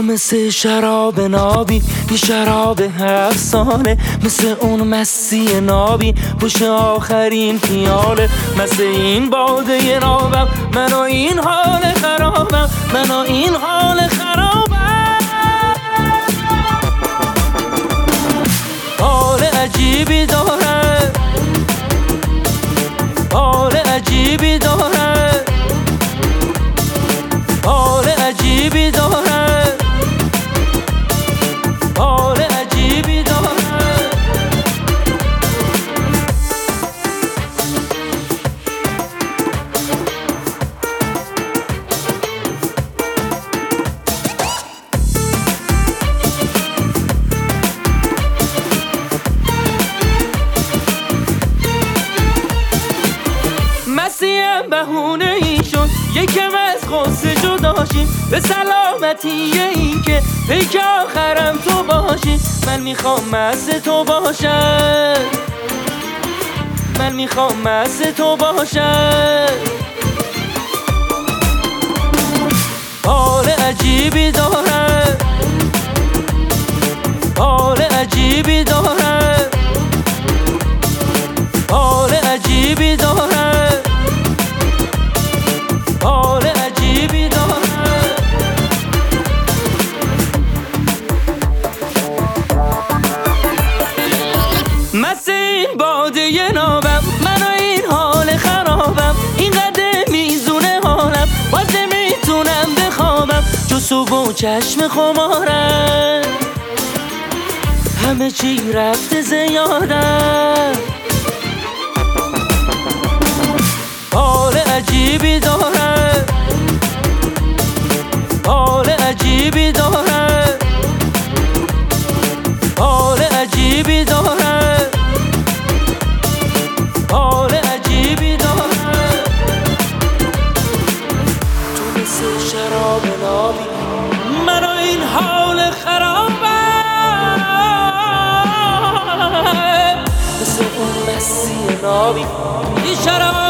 مثل شراب نابی، یه شراب 7 ساله، مثل اون مسی نابی پشت آخرین پیاله. مثل این باده نابم، من و این حال خرابم، من و این حال خرابم. حال عجیبی داره، حال عجیبی داره، حال عجیبی داره، حال عجیبی داره. مسیحم بهونه ای شد یکم از غصه جداشیم، به سلامتی این که پیک آخرم تو باشی. من میخوام مست تو باشم، من میخوام مست تو باشم. حال عجیبی داره، حال عجیبی داره، حال عجیبی داره، حال عجیبی داره. مثل این باده نابم، من و این حال خرابم، اینقدر میزونه حالم باز نمیتونم بخوابم. جو صبح و چشم خمارم، همه چی رفته زیادم. حال عجیبی داره، حال عجیبی داره، حال عجیبی داره، حال عجیبی داره. تو مثل شراب نابی، من و این حال خرابم، مثل اون مسی نابی، این شراب